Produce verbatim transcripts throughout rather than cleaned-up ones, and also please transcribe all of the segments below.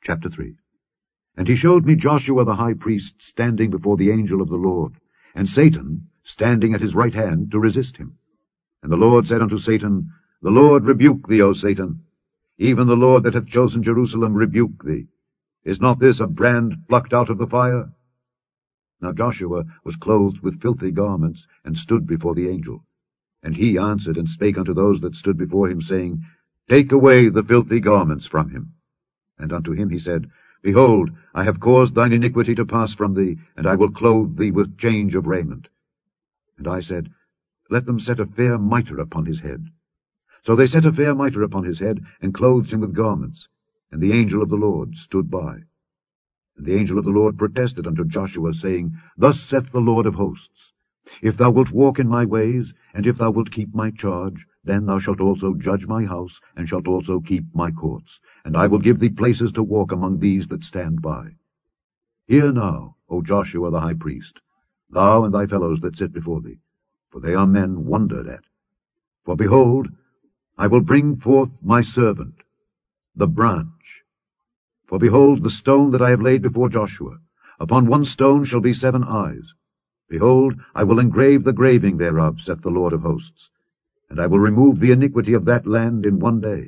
Chapter three. And he showed me Joshua the high priest standing before the angel of the Lord, and Satan standing at his right hand to resist him. And the Lord said unto Satan, The Lord rebuke thee, O Satan. Even the Lord that hath chosen Jerusalem rebuke thee. Is not this a brand plucked out of the fire? Now Joshua was clothed with filthy garments, and stood before the angel. And he answered and spake unto those that stood before him, saying, Take away the filthy garments from him. And unto him he said, Behold, I have caused thine iniquity to pass from thee, and I will clothe thee with change of raiment. And I said, Let them set a fair mitre upon his head. So they set a fair mitre upon his head, and clothed him with garments. And the angel of the Lord stood by. And the angel of the Lord protested unto Joshua, saying, Thus saith the Lord of hosts, If thou wilt walk in my ways, and if thou wilt keep my charge, then thou shalt also judge my house, and shalt also keep my courts, and I will give thee places to walk among these that stand by. Hear now, O Joshua the high priest, thou and thy fellows that sit before thee, for they are men wondered at. For behold, I will bring forth my servant, the branch. For behold, the stone that I have laid before Joshua, upon one stone shall be seven eyes. Behold, I will engrave the graving thereof, saith the Lord of hosts, and I will remove the iniquity of that land in one day.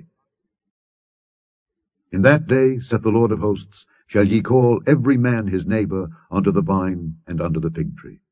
In that day, saith the Lord of hosts, shall ye call every man his neighbor unto the vine and unto the fig tree.